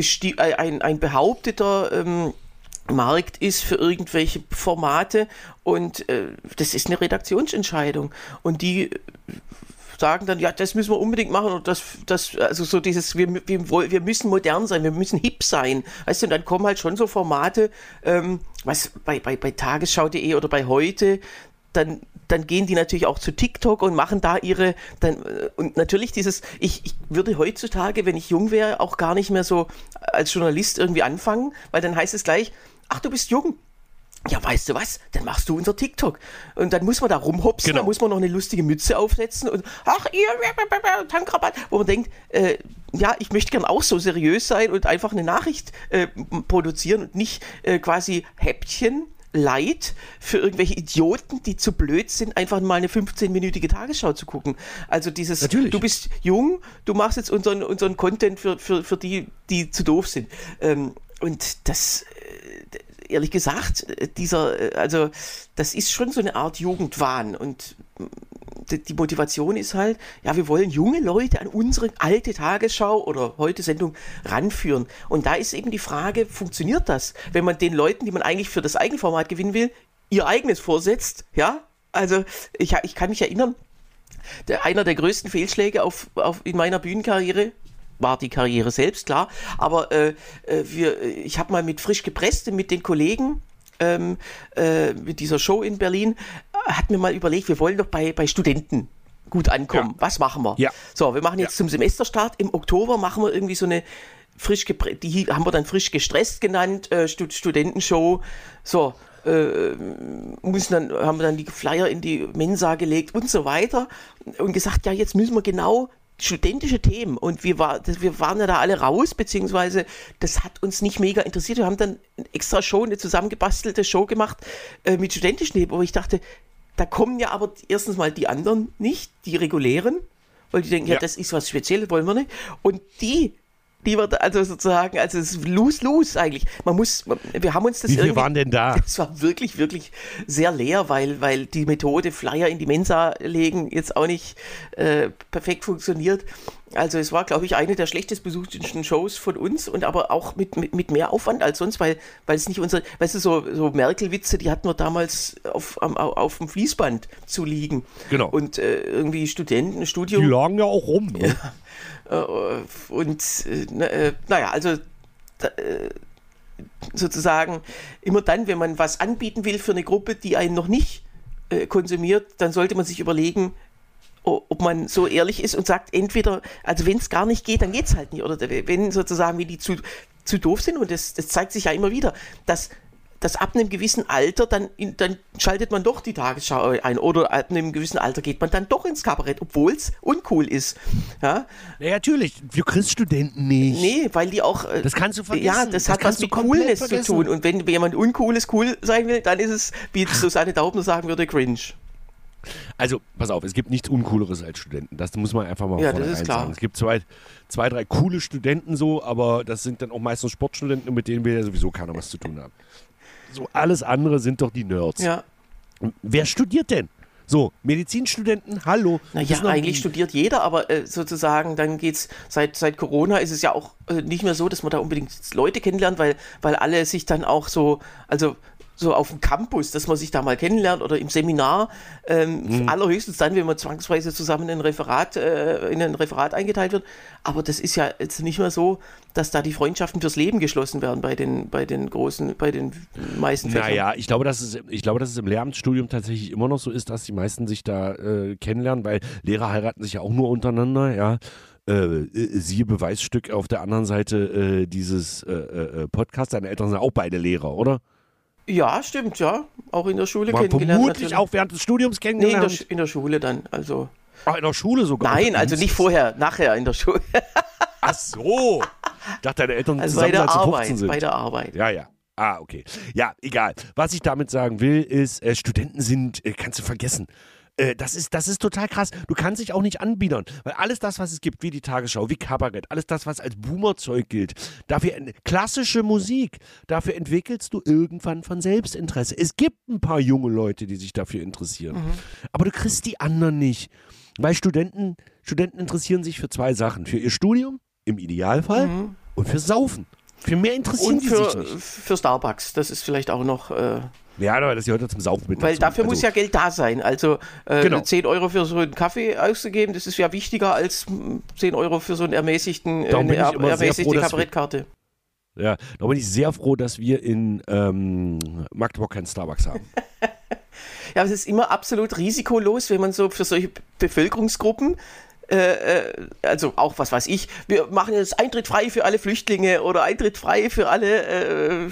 behaupteter Markt ist für irgendwelche Formate und das ist eine Redaktionsentscheidung und die sagen dann, ja, das müssen wir unbedingt machen und das also so dieses, wir müssen modern sein, wir müssen hip sein, weißt du, und dann kommen halt schon so Formate, was bei Tagesschau.de oder bei Heute, dann gehen die natürlich auch zu TikTok und machen da und natürlich ich würde heutzutage, wenn ich jung wäre, auch gar nicht mehr so als Journalist irgendwie anfangen, weil dann heißt es gleich, ach, du bist jung. Ja, weißt du was, dann machst du unser TikTok. Und dann muss man da rumhopsen,
genau.
Dann muss man noch eine lustige Mütze aufsetzen und ach, ihr Tankrabatt, wo man denkt, ja, ich möchte gern auch so seriös sein und einfach eine Nachricht produzieren und nicht quasi Häppchen Leid für irgendwelche Idioten, die zu blöd sind, einfach mal eine 15-minütige Tagesschau zu gucken. Also dieses,
natürlich. Du
bist jung, du machst jetzt unseren Content für die zu doof sind. Und das, ehrlich gesagt, das ist schon so eine Art Jugendwahn und die Motivation ist halt, ja, wir wollen junge Leute an unsere alte Tagesschau oder heute Sendung ranführen. Und da ist eben die Frage, funktioniert das? Wenn man den Leuten, die man eigentlich für das eigene Format gewinnen will, ihr eigenes vorsetzt, ja? Also ich kann mich erinnern, einer der größten Fehlschläge in meiner Bühnenkarriere war die Karriere selbst, klar, aber ich habe mal mit Frisch gepresst, mit den Kollegen, mit dieser Show in Berlin, hat mir mal überlegt, wir wollen doch bei Studenten gut ankommen. Ja. Was machen wir? Ja. So, wir machen jetzt zum Semesterstart im Oktober, machen wir irgendwie so eine die haben wir dann frisch gestresst genannt, Studentenshow. So, haben wir dann die Flyer in die Mensa gelegt und so weiter und gesagt, ja, jetzt müssen wir genau studentische Themen und wir waren ja da alle raus, beziehungsweise das hat uns nicht mega interessiert. Wir haben dann extra eine zusammengebastelte Show gemacht mit studentischen Themen, wo ich dachte, da kommen ja aber erstens mal die anderen nicht, die regulären, weil die denken, ja, das ist was Spezielles, wollen wir nicht. Und die wir also sozusagen, also es ist lose eigentlich. Wir haben uns das
Wie viele waren denn da?
Es war wirklich, wirklich sehr leer, weil die Methode Flyer in die Mensa legen jetzt auch nicht perfekt funktioniert. Also es war, glaube ich, eine der schlechtest besuchten Shows von uns und aber auch mit mehr Aufwand als sonst, weil es nicht weißt du, so Merkel-Witze, die hatten wir damals auf dem Fließband zu liegen.
Genau.
Und irgendwie Studentenstudio.
Die lagen ja auch rum. Ne?
Ja. Und naja, also sozusagen immer dann, wenn man was anbieten will für eine Gruppe, die einen noch nicht konsumiert, dann sollte man sich überlegen, ob ob man so ehrlich ist und sagt, entweder, also wenn es gar nicht geht, dann geht es halt nicht. Oder wenn sozusagen wie die zu doof sind, und das zeigt sich ja immer wieder, dass ab einem gewissen Alter, dann schaltet man doch die Tagesschau ein, oder ab einem gewissen Alter geht man dann doch ins Kabarett, obwohl es uncool ist. Ja?
Ja, natürlich, du kriegst Studenten nicht.
Nee, weil die auch...
Das kannst du vergessen.
Ja, das hat was mit Coolness zu tun. Und wenn jemand Uncooles cool sein will, dann ist es, wie Susanne Daubner sagen würde, cringe.
Also, pass auf, es gibt nichts Uncooleres als Studenten. Das muss man einfach mal
das ist klar.
sagen. Es gibt zwei, drei coole Studenten so, aber das sind dann auch meistens Sportstudenten, mit denen wir ja sowieso keiner was zu tun haben. So, alles andere sind doch die Nerds.
Ja.
Wer studiert denn? So, Medizinstudenten, hallo.
Naja, eigentlich studiert jeder, aber sozusagen, dann geht's, seit Corona ist es ja auch nicht mehr so, dass man da unbedingt Leute kennenlernt, weil alle sich dann auch so auf dem Campus, dass man sich da mal kennenlernt oder im Seminar, allerhöchstens dann, wenn man zwangsweise zusammen in ein Referat eingeteilt wird. Aber das ist ja jetzt nicht mehr so, dass da die Freundschaften fürs Leben geschlossen werden bei den meisten Fächern.
Naja, ich glaube, dass es im Lehramtsstudium tatsächlich immer noch so ist, dass die meisten sich da kennenlernen, weil Lehrer heiraten sich ja auch nur untereinander, ja. Siehe Beweisstück auf der anderen Seite dieses Podcasts. Deine Eltern sind auch beide Lehrer, oder?
Ja, stimmt, ja. Auch in der Schule
War
kennengelernt.
Vermutlich
natürlich.
Auch während des Studiums kennengelernt?
Nee, in der Schule dann, also.
Ach, in der Schule sogar?
Nein, also nicht vorher, nachher in der Schule.
Ach so. Ich dachte, deine Eltern
also
zusammen, als sie 15 sind.
Bei der Arbeit.
Ja. Ah, okay. Ja, egal. Was ich damit sagen will, ist, Studenten sind, kannst du vergessen. Das ist total krass. Du kannst dich auch nicht anbiedern, weil alles das, was es gibt, wie die Tagesschau, wie Kabarett, alles das, was als Boomerzeug gilt, dafür klassische Musik, dafür entwickelst du irgendwann von Selbstinteresse. Es gibt ein paar junge Leute, die sich dafür interessieren, aber du kriegst die anderen nicht, weil Studenten interessieren sich für zwei Sachen, für ihr Studium, im Idealfall, und für Saufen. Für mehr interessieren die sich nicht.
Für Starbucks, das ist vielleicht auch noch...
Ja, aber das gehört ja zum Saufen mit
Weil
dazu.
dafür muss ja Geld da sein. Also
genau.
10 Euro für so einen Kaffee auszugeben, das ist ja wichtiger als 10 Euro für so eine ermäßigte Kabarettkarte.
Ja, da bin ich sehr froh, dass wir in Magdeburg keinen Starbucks haben.
Ja, es ist immer absolut risikolos, wenn man so für solche Bevölkerungsgruppen also auch, was weiß ich, wir machen jetzt Eintritt frei für alle Flüchtlinge oder Eintritt frei für alle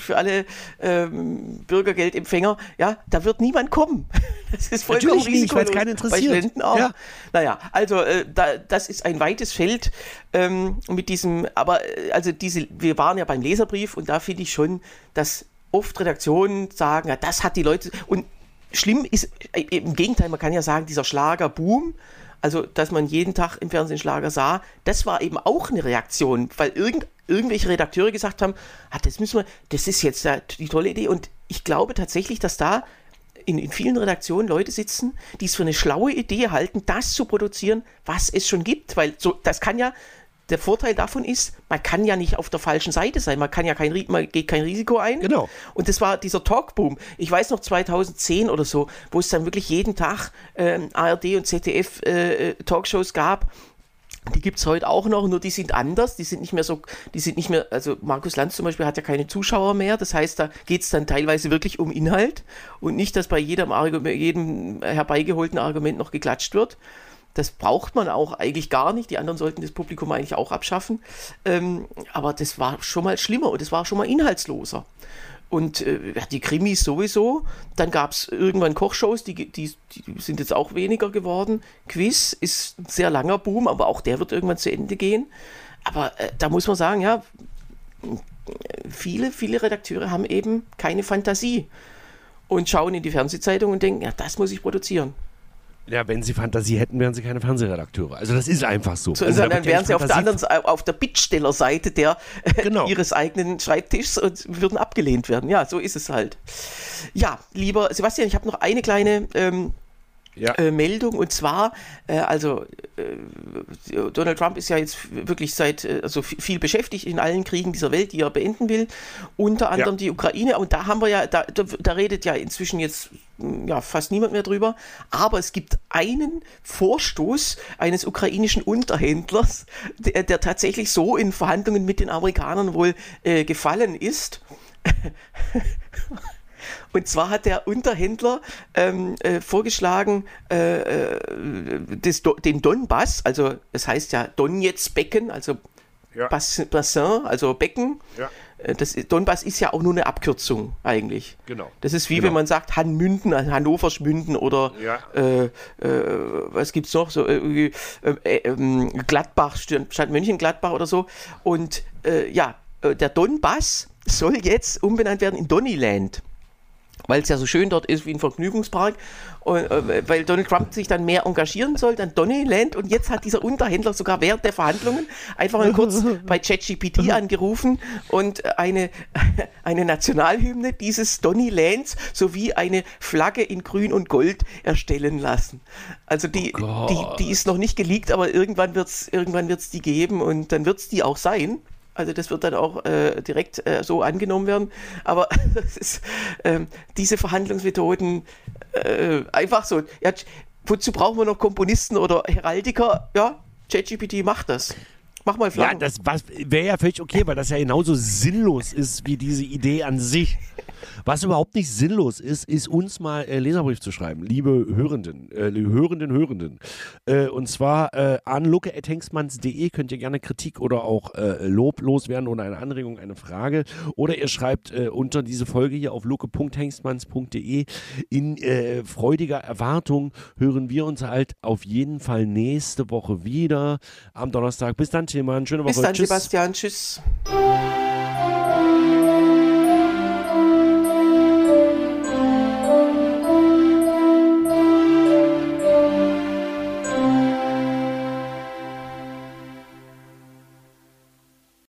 Bürgergeldempfänger, ja, da wird niemand kommen. Das ist vollkommen risikolos.
Weil es keinen interessiert.
Bei Studenten auch.
Ja.
Naja, also das ist ein weites Feld mit diesem, aber also wir waren ja beim Leserbrief und da finde ich schon, dass oft Redaktionen sagen, ja, das hat die Leute, und schlimm ist, im Gegenteil, man kann ja sagen, dieser Schlagerboom, also, dass man jeden Tag im Fernsehen Schlager sah, das war eben auch eine Reaktion, weil irgendwelche Redakteure gesagt haben, das ist jetzt die tolle Idee. Und ich glaube tatsächlich, dass da in vielen Redaktionen Leute sitzen, die es für eine schlaue Idee halten, das zu produzieren, was es schon gibt. Weil das kann ja, der Vorteil davon ist, man kann ja nicht auf der falschen Seite sein, man geht kein Risiko ein.
Genau.
Und das war dieser Talkboom. Ich weiß noch 2010 oder so, wo es dann wirklich jeden Tag ARD und ZDF Talkshows gab. Die gibt es heute auch noch, nur die sind anders, also Markus Lanz zum Beispiel hat ja keine Zuschauer mehr, das heißt, da geht es dann teilweise wirklich um Inhalt und nicht, dass bei jedem herbeigeholten Argument noch geklatscht wird. Das braucht man auch eigentlich gar nicht. Die anderen sollten das Publikum eigentlich auch abschaffen. Aber das war schon mal schlimmer und das war schon mal inhaltsloser. Und die Krimis sowieso. Dann gab es irgendwann Kochshows, die sind jetzt auch weniger geworden. Quiz ist ein sehr langer Boom, aber auch der wird irgendwann zu Ende gehen. Aber da muss man sagen, ja, viele Redakteure haben eben keine Fantasie und schauen in die Fernsehzeitung und denken, ja, das muss ich produzieren.
Ja, wenn sie Fantasie hätten, wären sie keine Fernsehredakteure. Also das ist einfach so.
Also dann wären sie auf der Bittstellerseite ihres eigenen Schreibtischs und würden abgelehnt werden. Ja, so ist es halt. Ja, lieber Sebastian, ich habe noch eine kleine Meldung, und zwar, Donald Trump ist ja jetzt wirklich viel beschäftigt in allen Kriegen dieser Welt, die er beenden will, unter anderem die Ukraine, und da haben wir da redet ja inzwischen jetzt fast niemand mehr drüber, aber es gibt einen Vorstoß eines ukrainischen Unterhändlers, der tatsächlich so in Verhandlungen mit den Amerikanern wohl gefallen ist. Und zwar hat der Unterhändler vorgeschlagen, den Donbass, also es heißt ja Donetsk-Becken, also Bassin, also Becken. Ja. Das Donbass ist ja auch nur eine Abkürzung eigentlich.
Genau.
Das ist wie wenn man sagt Hanmünden, Hannovers Münden oder was gibt's noch? So Gladbach, statt Mönchengladbach oder so. Und der Donbass soll jetzt umbenannt werden in Donnyland. Weil es ja so schön dort ist wie ein Vergnügungspark und weil Donald Trump sich dann mehr engagieren soll, dann Donnyland, und jetzt hat dieser Unterhändler sogar während der Verhandlungen einfach mal kurz bei ChatGPT angerufen und eine Nationalhymne dieses Donnylands sowie eine Flagge in Grün und Gold erstellen lassen. Also die ist noch nicht geleakt, aber irgendwann wird's die geben und dann wird es die auch sein. Also das wird dann auch direkt so angenommen werden. Aber das ist, diese Verhandlungsmethoden einfach so. Ja, wozu brauchen wir noch Komponisten oder Heraldiker? Ja, ChatGPT macht das. Mach mal Flaggen.
Ja, das wäre ja völlig okay, weil das ja genauso sinnlos ist wie diese Idee an sich. Was überhaupt nicht sinnlos ist uns mal Leserbrief zu schreiben, liebe Hörenden. Und zwar an luke@hengstmanns.de könnt ihr gerne Kritik oder auch Lob loswerden oder eine Anregung, eine Frage. Oder ihr schreibt unter diese Folge hier auf luke.hengstmanns.de. In freudiger Erwartung hören wir uns halt auf jeden Fall nächste Woche wieder am Donnerstag. Bis dann, Tilman. Schöne Woche.
Bis dann, Sebastian. Tschüss.